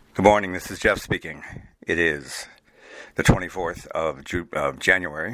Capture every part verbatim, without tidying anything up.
Good morning, this is Jeff speaking. It is the twenty-fourth of, Ju- of January,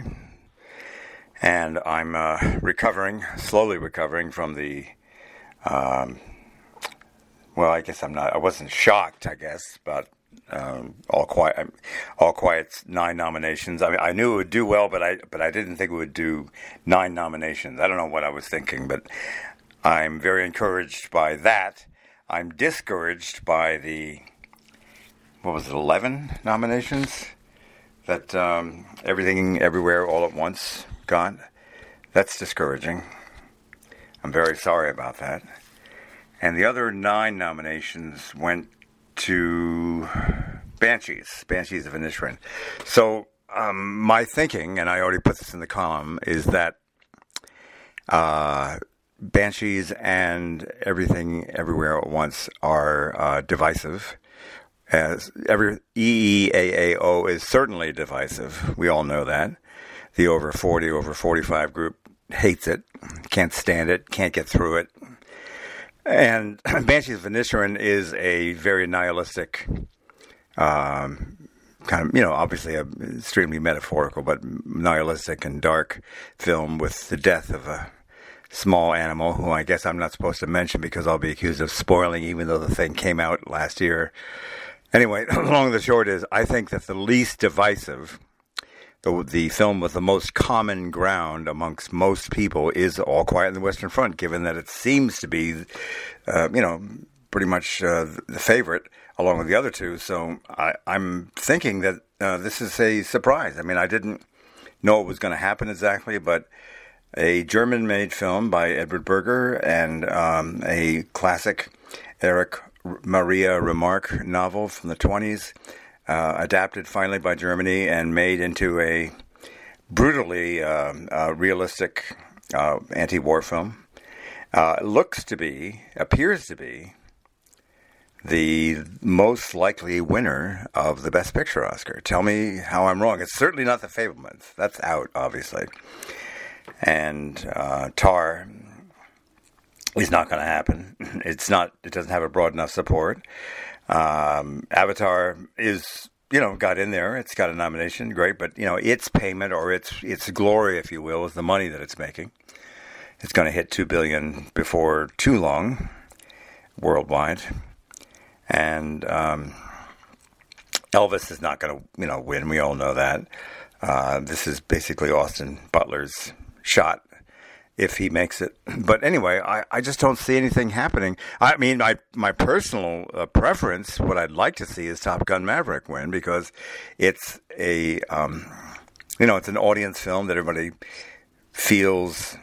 and I'm uh, recovering, slowly recovering from the, um, well, I guess I'm not, I wasn't shocked, I guess, but um, all quiet, all quiet's nine nominations. I mean, I knew it would do well, but I, but I didn't think it would do nine nominations. I don't know what I was thinking, but I'm very encouraged by that. I'm discouraged by the what was it, eleven nominations that um, Everything Everywhere All at Once got. That's discouraging. I'm very sorry about that. And the other nine nominations went to Banshees, Banshees of Inisherin. So um, my thinking, and I already put this in the column, is that uh, Banshees and Everything Everywhere at Once are uh, divisive. As every E E A A O is certainly divisive. We all know that. The over forty, over forty-five group hates it, can't stand it, can't get through it. And Banshees of Inisherin is a very nihilistic, um, kind of, you know, obviously a extremely metaphorical, but nihilistic and dark film with the death of a small animal, who I guess I'm not supposed to mention because I'll be accused of spoiling, even though the thing came out last year. Anyway, long and the short is, I think that the least divisive, the, the film with the most common ground amongst most people is All Quiet on the Western Front, given that it seems to be, uh, you know, pretty much uh, the favorite along with the other two. So I, I'm thinking that uh, this is a surprise. I mean, I didn't know it was going to happen exactly, but a German-made film by Edward Berger and um, a classic Erich Maria Remarque novel from the twenties, uh, adapted finally by Germany and made into a brutally uh, uh, realistic uh, anti-war film. Uh, looks to be, appears to be, the most likely winner of the Best Picture Oscar. Tell me how I'm wrong. It's certainly not The Fabelmans. That's out, obviously. And uh, Tar is not going to happen. It's not. It doesn't have a broad enough support. Um, Avatar is, you know, got in there. It's got a nomination, great, but you know, its payment or its its glory, if you will, is the money that it's making. It's going to hit two billion before too long, worldwide, and um, Elvis is not going to, you know, win. We all know that. Uh, this is basically Austin Butler's shot, if he makes it. But anyway, I, I just don't see anything happening. I mean, my my personal uh, preference, what I'd like to see is Top Gun Maverick win, because it's a, um, you know, it's an audience film that everybody feels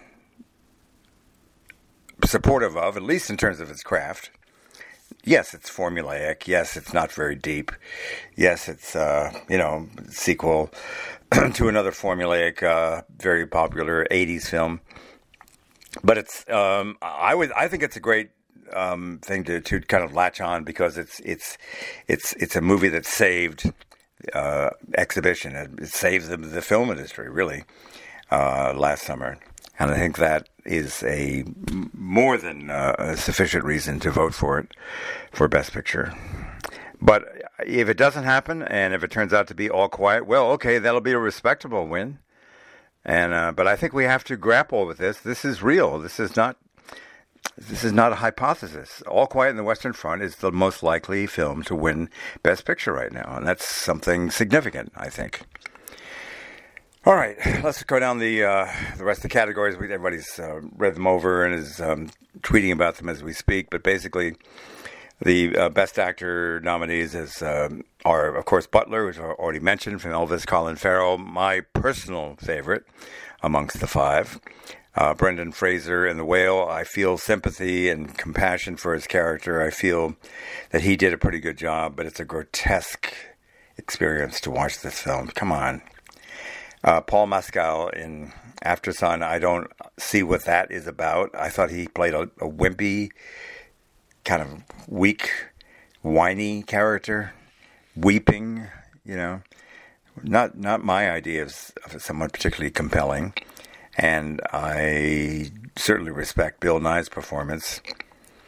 supportive of, at least in terms of its craft. Yes, it's formulaic. Yes, it's not very deep. Yes, it's, uh, you know, sequel to another formulaic, uh, very popular eighties film. But it's, um, I would, I think it's a great um, thing to, to kind of latch on, because it's, it's, it's, it's a movie that saved uh, exhibition. It, it saved the, the film industry, really, uh, last summer, and I think that is a more than uh, a sufficient reason to vote for it for Best Picture. But if it doesn't happen, and if it turns out to be All Quiet, well, okay, that'll be a respectable win. And uh, but I think we have to grapple with this. This is real. This is not. This is not a hypothesis. All Quiet on the Western Front is the most likely film to win Best Picture right now, and that's something significant, I think. All right, let's go down the uh, the rest of the categories. We, everybody's uh, read them over and is um, tweeting about them as we speak. But basically, the uh, Best Actor nominees is, uh, are, of course, Butler, which I already mentioned, from Elvis, Colin Farrell, my personal favorite amongst the five. Uh, Brendan Fraser in The Whale, I feel sympathy and compassion for his character. I feel that he did a pretty good job, but it's a grotesque experience to watch this film. Come on. Uh, Paul Mescal in Aftersun, I don't see what that is about. I thought he played a, a wimpy, kind of weak, whiny character, weeping, you know. Not not my idea of, of someone particularly compelling. And I certainly respect Bill Nye's performance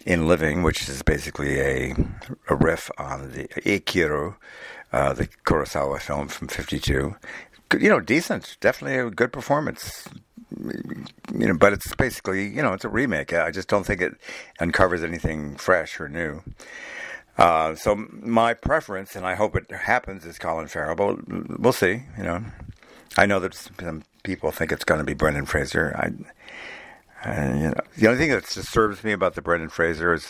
in Living, which is basically a, a riff on the Ikiru, uh, the Kurosawa film from fifty-two. You know, decent. Definitely a good performance. You know, but it's basically, you know, it's a remake. I just don't think it uncovers anything fresh or new. Uh, so my preference, and I hope it happens, is Colin Farrell, but we'll see. You know, I know that some people think it's going to be Brendan Fraser. I, uh, you know, the only thing that disturbs me about the Brendan Fraser is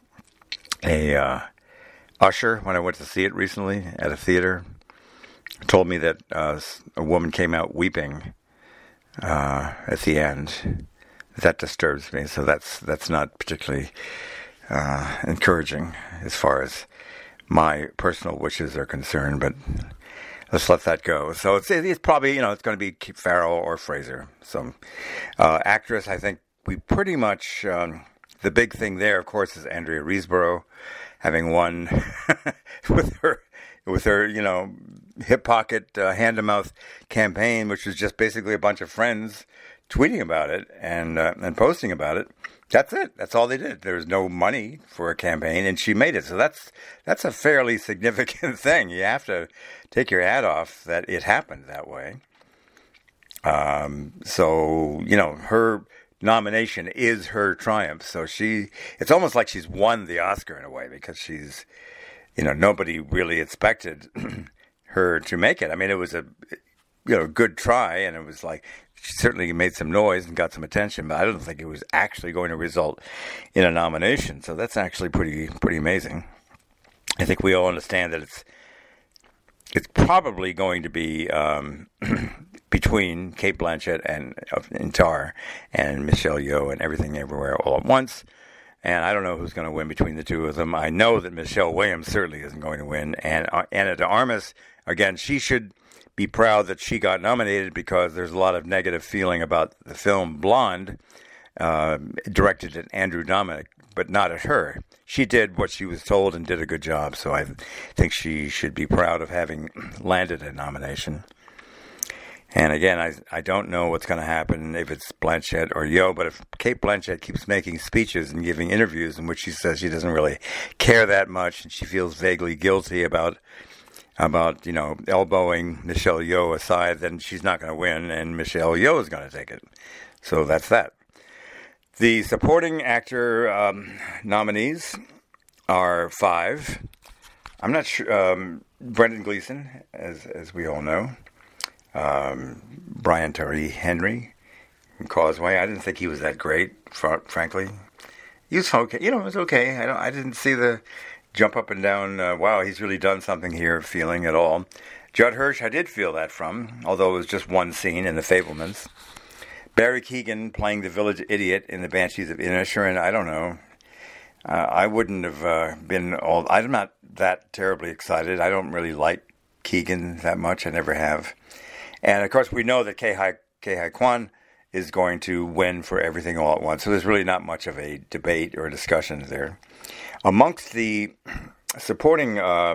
a uh, usher when I went to see it recently at a theater told me that uh, a woman came out weeping uh, at the end. That disturbs me. So that's that's not particularly Uh, encouraging as far as my personal wishes are concerned, but let's let that go. So it's it's probably, you know, it's going to be Farrell or Fraser. So uh, actress, I think we pretty much, um, the big thing there, of course, is Andrea Riseborough having won with her, with her, you know, hip pocket, uh, hand to mouth campaign, which was just basically a bunch of friends tweeting about it and uh, and posting about it. That's it. That's all they did. There was no money for a campaign, and she made it. So that's that's a fairly significant thing. You have to take your hat off that it happened that way. Um, so, you know, her nomination is her triumph. So she, it's almost like she's won the Oscar in a way, because she's, you know, nobody really expected her to make it. I mean, it was a, you know, good try, and it was like, she certainly made some noise and got some attention, but I don't think it was actually going to result in a nomination. So that's actually pretty pretty amazing. I think we all understand that it's it's probably going to be um, between Cate Blanchett and, and Tar and Michelle Yeoh and Everything Everywhere All at Once. And I don't know who's going to win between the two of them. I know that Michelle Williams certainly isn't going to win. And uh, Ana de Armas, again, she should be proud that she got nominated, because there's a lot of negative feeling about the film Blonde, uh, directed at Andrew Dominik, but not at her. She did what she was told and did a good job, so I think she should be proud of having landed a nomination. And again, I I don't know what's going to happen if it's Blanchett or Yeoh, but if Cate Blanchett keeps making speeches and giving interviews in which she says she doesn't really care that much and she feels vaguely guilty about about, you know, elbowing Michelle Yeoh aside, then she's not going to win, and Michelle Yeoh is going to take it. So that's that. The supporting actor um, nominees are five. I'm not sure. Um, Brendan Gleeson, as as we all know. Um, Brian Tyree Henry from Causeway. I didn't think he was that great, fr- frankly. He was okay. You know, it was okay. I don't. I didn't see the jump up and down, uh, wow, he's really done something here feeling at all. Judd Hirsch, I did feel that from, although it was just one scene in The Fabelmans. Barry Keoghan playing the village idiot in The Banshees of Inisherin, I don't know. Uh, I wouldn't have uh, been all, I'm not that terribly excited. I don't really like Keoghan that much. I never have. And of course, we know that Ke Huy, Ke Huy Quan is going to win for Everything All at Once. So there's really not much of a debate or discussion there. Amongst the supporting uh,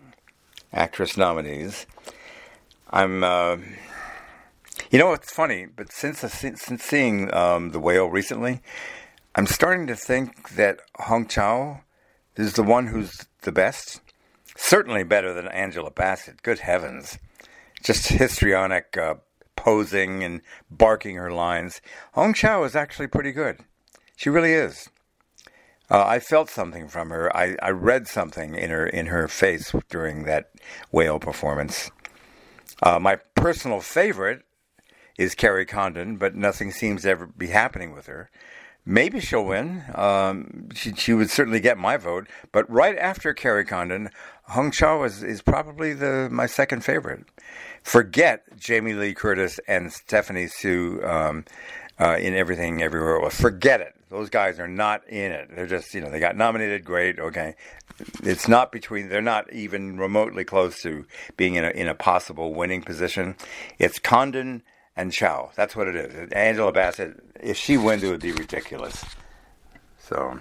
actress nominees, I'm, uh, you know, it's funny, but since since seeing um, The Whale recently, I'm starting to think that Hong Chau is the one who's the best. Certainly better than Angela Bassett. Good heavens. Just histrionic uh, posing and barking her lines. Hong Chau is actually pretty good. She really is. Uh, I felt something from her. I, I read something in her in her face during that Whale performance. Uh, my personal favorite is Carrie Condon, but nothing seems to ever be happening with her. Maybe she'll win. Um, she, she would certainly get my vote. But right after Carrie Condon, Hong Chau is, is probably the my second favorite. Forget Jamie Lee Curtis and Stephanie Hsu um, uh, in Everything Everywhere. Well, forget it. Those guys are not in it. They're just, you know, they got nominated, great, okay. It's not between, they're not even remotely close to being in a, in a possible winning position. It's Condon and Chau. That's what it is. Angela Bassett, if she wins, it would be ridiculous. So,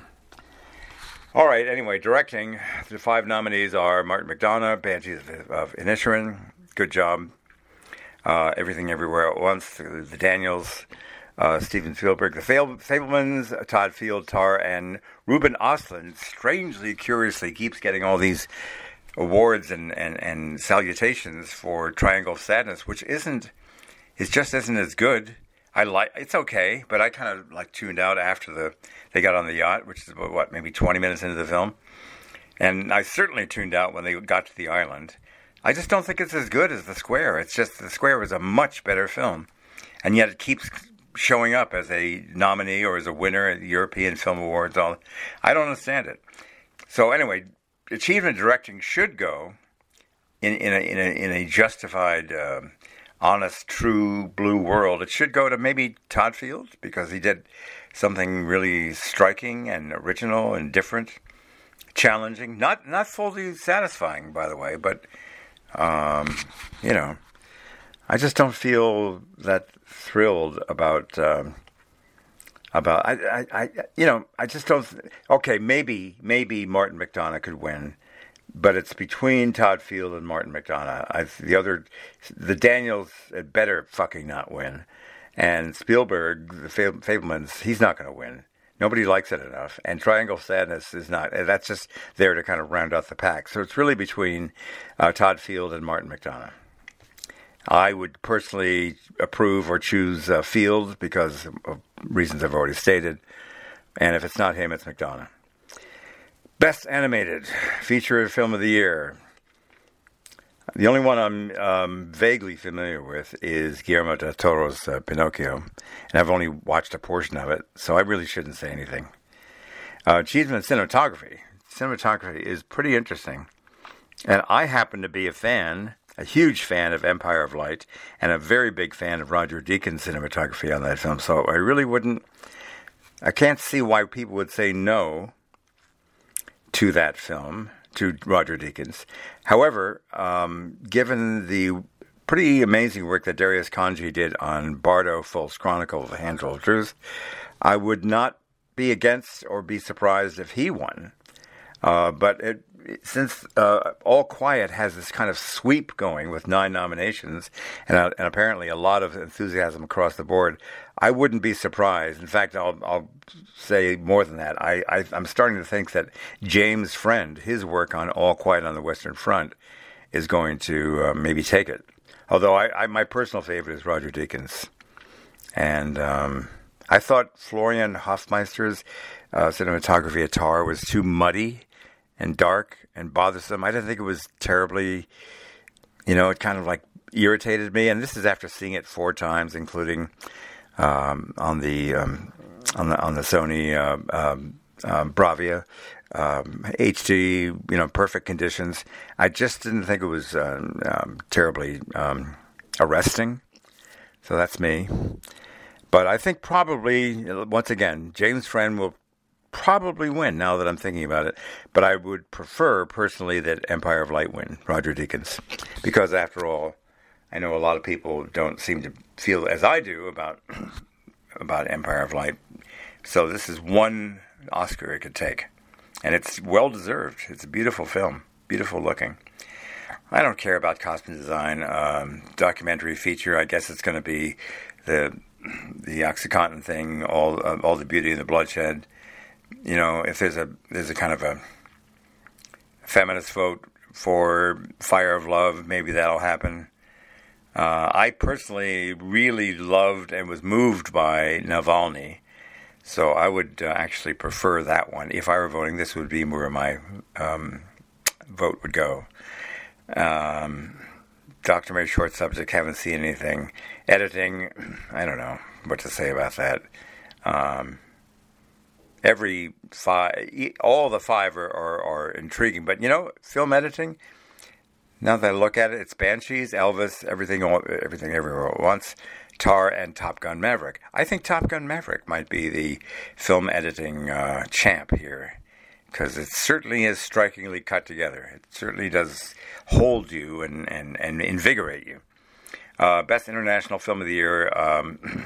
all right, anyway, directing, the five nominees are Martin McDonagh, Banshees of, of Inisherin, good job. Uh, Everything Everywhere at Once, the Daniels, uh, Steven Spielberg, The Fable- Fablemans, Todd Field, Tar, and Ruben Östlund, strangely, curiously, keeps getting all these awards and, and, and salutations for Triangle of Sadness, which isn't, it just isn't as good. I like it's okay, but I kind of like tuned out after the they got on the yacht, which is about, what, maybe twenty minutes into the film, and I certainly tuned out when they got to the island. I just don't think it's as good as The Square. It's just The Square was a much better film, and yet it keeps showing up as a nominee or as a winner at the European Film Awards. All I don't understand it. So anyway, achievement directing should go in in a in a, in a justified. Um, honest, true blue world, it should go to maybe Todd Field, because he did something really striking and original and different, challenging, not not fully satisfying, by the way, but um, you know, I just don't feel that thrilled about um, about I, I, I you know I just don't. Okay, maybe maybe Martin McDonagh could win. But it's between Todd Field and Martin McDonagh. I, the other, the Daniels had better fucking not win. And Spielberg, the Fab- Fablemans, he's not going to win. Nobody likes it enough. And Triangle of Sadness is not. That's just there to kind of round out the pack. So it's really between uh, Todd Field and Martin McDonagh. I would personally approve or choose uh, Field because of reasons I've already stated. And if it's not him, it's McDonagh. Best Animated Feature Film of the Year. The only one I'm um, vaguely familiar with is Guillermo del Toro's uh, Pinocchio, and I've only watched a portion of it, so I really shouldn't say anything. Uh, achievement in cinematography. Cinematography is pretty interesting, and I happen to be a fan, a huge fan of Empire of Light, and a very big fan of Roger Deakins' cinematography on that film, so I really wouldn't, I can't see why people would say no to that film, to Roger Deakins. However, um, given the pretty amazing work that Darius Khondji did on Bardo, Fult's Chronicle, The Handful of Truth, I would not be against or be surprised if he won. Uh, but it, since uh, All Quiet has this kind of sweep going with nine nominations and, uh, and apparently a lot of enthusiasm across the board, I wouldn't be surprised. In fact, I'll, I'll say more than that. I, I, I'm starting to think that James Friend, his work on All Quiet on the Western Front, is going to uh, maybe take it. Although I, I, my personal favorite is Roger Deakins. And um, I thought Florian Hofmeister's uh, cinematography at Tar was too muddy and dark and bothersome. I didn't think it was terribly, you know, it kind of like irritated me. And this is after seeing it four times, including um, on the um, on the on the Sony uh, um, um, Bravia um, H D, you know, perfect conditions. I just didn't think it was um, um, terribly um, arresting. So that's me. But I think probably, once again, James Friend will probably win now that I'm thinking about it. But I would prefer, personally, that Empire of Light win, Roger Deakins. Because, after all, I know a lot of people don't seem to feel as I do about about Empire of Light. So this is one Oscar it could take. And it's well-deserved. It's a beautiful film. Beautiful looking. I don't care about costume design. Um, documentary feature, I guess it's going to be the the OxyContin thing, all uh, all the beauty and the bloodshed. You know, if there's a there's a kind of a feminist vote for Fire of Love, maybe that'll happen. Uh, I personally really loved and was moved by Navalny, so I would uh, actually prefer that one. If I were voting, this would be where my um, vote would go. Um, documentary short subject, haven't seen anything. Editing, I don't know what to say about that. Um, every five, all the five are, are, are intriguing. But, you know, film editing, now that I look at it, it's Banshees, Elvis, Everything Everything Everywhere at Once, Tar, and Top Gun Maverick. I think Top Gun Maverick might be the film editing uh, champ here, because it certainly is strikingly cut together. It certainly does hold you and, and, and invigorate you. Uh, Best International Film of the Year, um,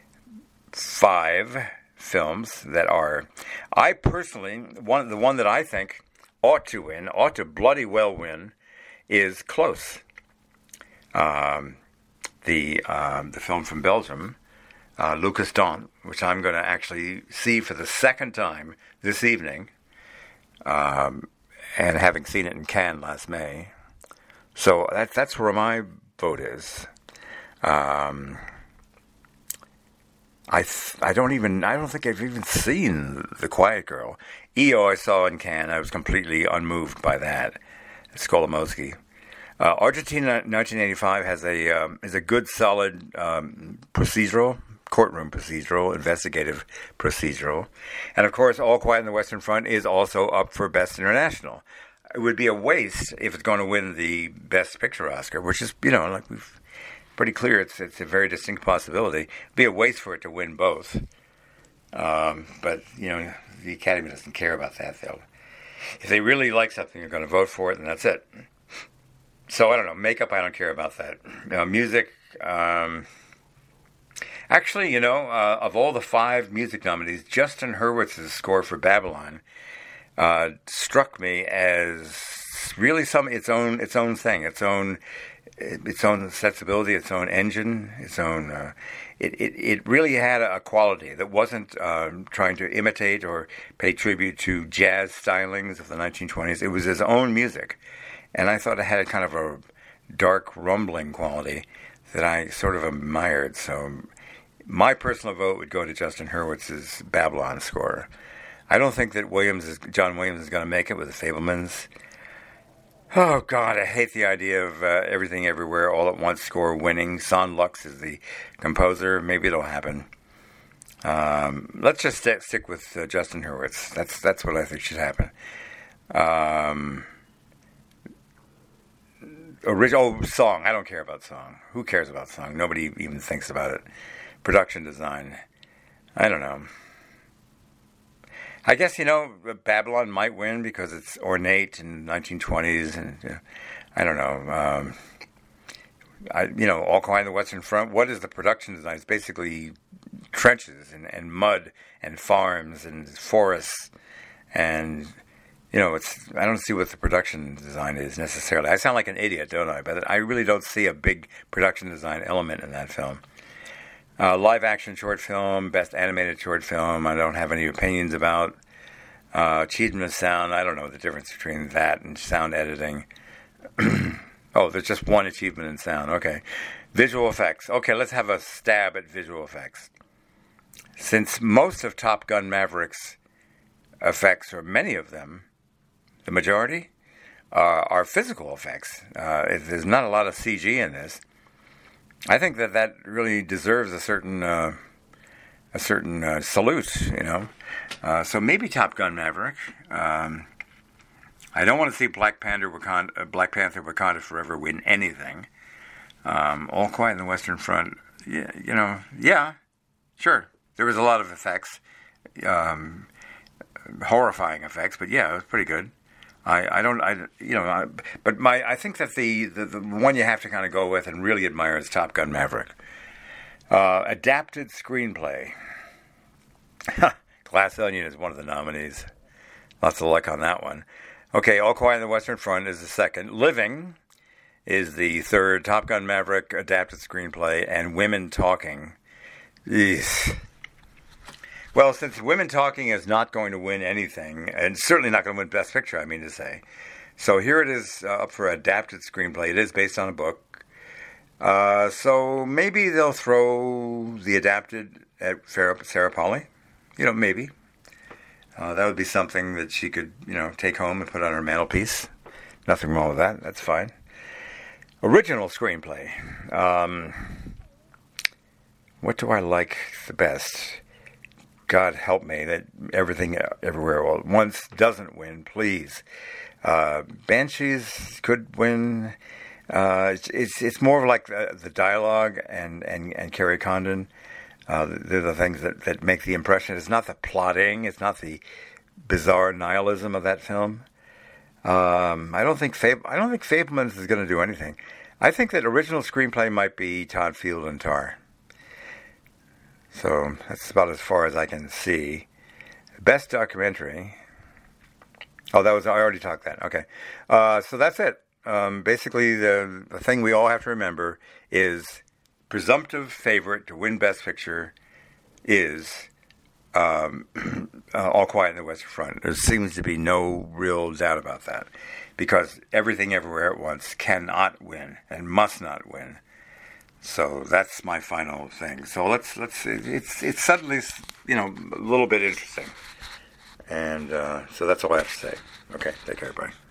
five films that are, I personally, one the one that I think ought to win, ought to bloody well win, is Close. Um, the um, the film from Belgium, uh, Lucas Dont, which I'm going to actually see for the second time this evening, um, and having seen it in Cannes last May. So that, that's where my vote is. Um, I th- I don't even I don't think I've even seen The Quiet Girl. E O I saw in Cannes. I was completely unmoved by that. Skolimowski. Uh, Argentina nineteen eighty-five has a um, is a good solid um, procedural, courtroom procedural, investigative procedural, and of course, All Quiet on the Western Front is also up for Best International. It would be a waste if it's going to win the Best Picture Oscar, which is, you know, like we've pretty clear, it's it's a very distinct possibility. It'd be a waste for it to win both. Um, but, you know, the Academy doesn't care about that. They'll, if they really like something, they're going to vote for it, and that's it. So, I don't know. Makeup, I don't care about that. Uh, music, um, actually, you know, uh, of all the five music nominees, Justin Hurwitz's score for Babylon uh, struck me as really some its own its own thing, its own its own sensibility, its own engine, its own. Uh, it, it it really had a quality that wasn't um, trying to imitate or pay tribute to jazz stylings of the nineteen twenties. It was his own music, and I thought it had kind of a dark, rumbling quality that I sort of admired. So, my personal vote would go to Justin Hurwitz's Babylon score. I don't think that Williams is, John Williams is going to make it with the Fabelmans. Oh, God, I hate the idea of uh, Everything Everywhere All at Once score winning. Son Lux is the composer. Maybe it'll happen. Um, let's just st- stick with uh, Justin Hurwitz. That's that's what I think should happen. Um, original oh, song. I don't care about song. Who cares about song? Nobody even thinks about it. Production design. I don't know. I guess, you know, Babylon might win because it's ornate in the nineteen twenties, and uh, I don't know. Um, I, you know, All Quiet on the Western Front. What is the production design? It's basically trenches and, and mud and farms and forests, and you know, it's. I don't see what the production design is necessarily. I sound like an idiot, don't I? But I really don't see a big production design element in that film. Uh, live action short film, best animated short film, I don't have any opinions about. Uh, achievement of sound, I don't know the difference between that and sound editing. Oh, there's just one achievement in sound, okay. Visual effects, okay, let's have a stab at visual effects. Since most of Top Gun Maverick's effects, or many of them, the majority, uh, are physical effects. Uh, there's not a lot of C G in this. I think that that really deserves a certain uh, a certain uh, salute, you know. Uh, so maybe Top Gun Maverick. Um, I don't want to see Black Panther Wakanda, uh, Black Panther Wakanda Forever win anything. Um, All Quiet on the Western Front, yeah, you know, yeah, sure. There was a lot of effects, um, horrifying effects, but yeah, it was pretty good. I, I don't, I, you know, I, but my, I think that the, the, the one you have to kind of go with and really admire is Top Gun Maverick. Uh, adapted screenplay. Glass Onion is one of the nominees. Lots of luck on that one. Okay, All Quiet on the Western Front is the second. Living is the third. Top Gun Maverick, adapted screenplay, and Women Talking. Eesh. Well, since Women Talking is not going to win anything, and certainly not going to win Best Picture, I mean to say. So here it is uh, up for adapted screenplay. It is based on a book. Uh, so maybe they'll throw the adapted at Sarah, Sarah Polley. You know, maybe. Uh, that would be something that she could, you know, take home and put on her mantelpiece. Nothing wrong with that. That's fine. Original screenplay. Um, what do I like the best? God help me that Everything Everywhere All at Once doesn't win, please. Uh, Banshees could win. Uh, it's, it's it's more of like the, the dialogue and, and, and Kerry Condon. Uh, they're the things that, that make the impression. It's not the plotting. It's not the bizarre nihilism of that film. Um, I don't think Fab- I don't think Fabelmans is going to do anything. I think that original screenplay might be Todd Field and Tar. So that's about as far as I can see. Best documentary. Oh, that was, I already talked that. Okay. Uh, so that's it. Um, basically, the, the thing we all have to remember is presumptive favorite to win Best Picture, is um, uh, All Quiet on the Western Front. There seems to be no real doubt about that, because Everything Everywhere at Once cannot win and must not win. So that's my final thing. So let's let's it's it's suddenly, you know, a little bit interesting, and uh, so that's all I have to say. Okay, take care, bye.